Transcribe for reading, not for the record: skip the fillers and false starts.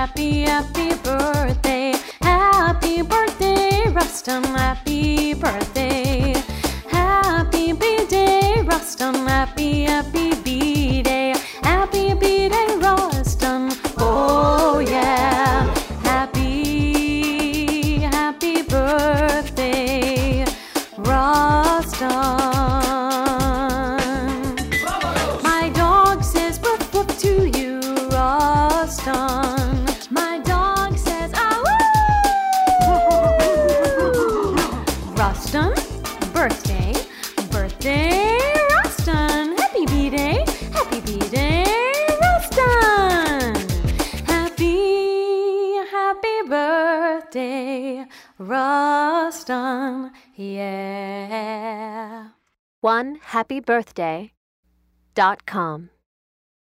happy, happy birthday. Happy birthday, Rustum, happy birthday. Happy B-Day, Rustum, happy, happy B-Day. Happy B-Day, Rustum, oh yeah. Happy, happy birthday, Rustum. My dog says woof woof to you, Rustum. My dog says ah woo. Rustum, birthday, birthday, Rustum. Happy B-Day, happy B-Day, Rustum. Happy, happy birthday, Rustum, yeah. OneHappyBirthday.com